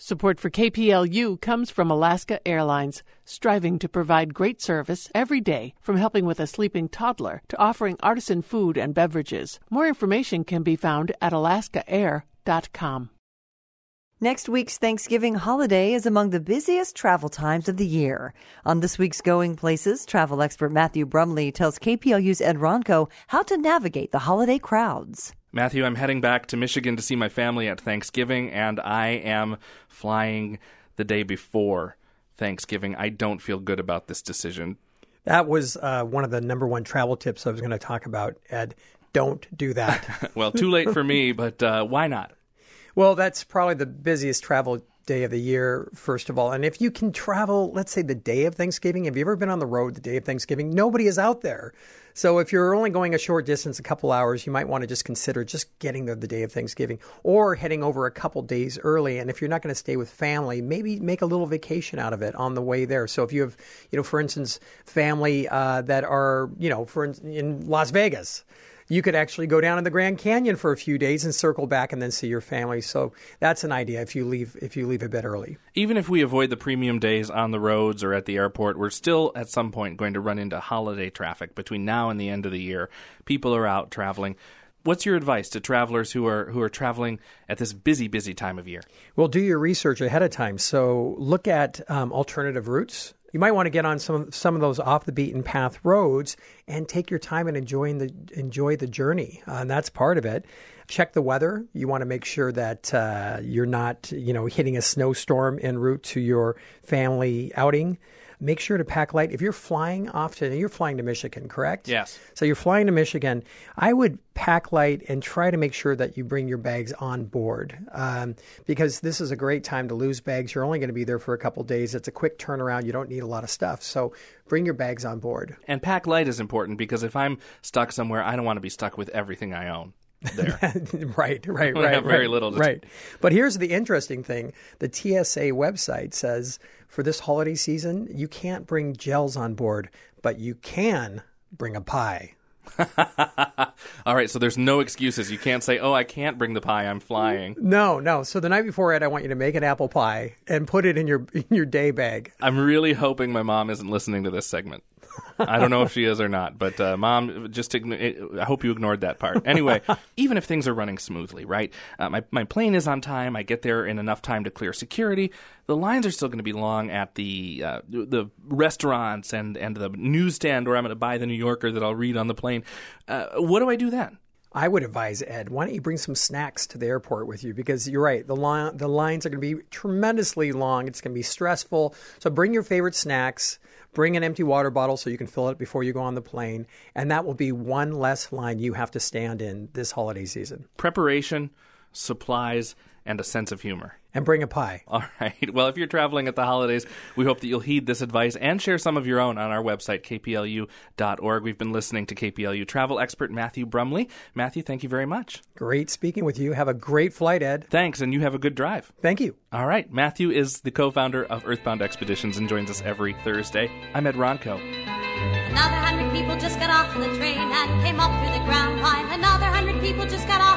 Support for KPLU comes from Alaska Airlines, striving to provide great service every day, from helping with a sleeping toddler to offering artisan food and beverages. More information can be found at alaskaair.com. Next week's Thanksgiving holiday is among the busiest travel times of the year. On this week's Going Places, travel expert Matthew Brumley tells KPLU's Ed Ronco how to navigate the holiday crowds. Matthew, I'm heading back to Michigan to see my family at Thanksgiving, and I am flying the day before Thanksgiving. I don't feel good about this decision. That was one of the number one travel tips I was going to talk about, Ed. Don't do that. Well, too late for me, but why not? Well, that's probably the busiest travel day of the year, first of all. And if you can travel, let's say the day of Thanksgiving, have you ever been on the road the day of Thanksgiving? Nobody is out there. So if you're only going a short distance, a couple hours, you might want to just consider just getting there the day of Thanksgiving or heading over a couple days early. And if you're not going to stay with family, maybe make a little vacation out of it on the way there. So if you have, for instance, family that are, in Las Vegas, you could actually go down in the Grand Canyon for a few days and circle back and then see your family. So that's an idea if you leave a bit early. Even if we avoid the premium days on the roads or at the airport, we're still at some point going to run into holiday traffic between now and the end of the year. People are out traveling. What's your advice to travelers who are traveling at this busy time of year? Well, do your research ahead of time. So look at alternative routes. You might want to get on some of those off the beaten path roads and take your time and enjoy the journey. And that's part of it. Check the weather. You want to make sure that you're not, hitting a snowstorm en route to your family outing. Make sure to pack light. If you're flying you're flying to Michigan, correct? Yes. So you're flying to Michigan. I would pack light and try to make sure that you bring your bags on board because this is a great time to lose bags. You're only going to be there for a couple days. It's a quick turnaround. You don't need a lot of stuff. So bring your bags on board. And pack light is important because if I'm stuck somewhere, I don't want to be stuck with everything I own there. Right. I have very little to right. But here's the interesting thing. The TSA website says for this holiday season, you can't bring gels on board, but you can bring a pie. All right, so there's no excuses. You can't say, I can't bring the pie, I'm flying. No. So the night before, Ed, I want you to make an apple pie and put it in your day bag. I'm really hoping my mom isn't listening to this segment. I don't know if she is or not, but Mom, I hope you ignored that part. Anyway, even if things are running smoothly, right? My plane is on time. I get there in enough time to clear security. The lines are still going to be long at the restaurants and the newsstand where I'm going to buy the New Yorker that I'll read on the plane. What do I do then? I would advise, Ed, why don't you bring some snacks to the airport with you? Because you're right, the lines are going to be tremendously long. It's going to be stressful. So bring your favorite snacks. Bring an empty water bottle so you can fill it before you go on the plane. And that will be one less line you have to stand in this holiday season. Preparation, supplies, and a sense of humor. And bring a pie. All right. Well, if you're traveling at the holidays, we hope that you'll heed this advice and share some of your own on our website, kplu.org. We've been listening to KPLU travel expert Matthew Brumley. Matthew, thank you very much. Great speaking with you. Have a great flight, Ed. Thanks, and you have a good drive. Thank you. All right. Matthew is the co-founder of Earthbound Expeditions and joins us every Thursday. I'm Ed Ronco. Another 100 people just got off the train and came up through the ground line. Another 100 people just got off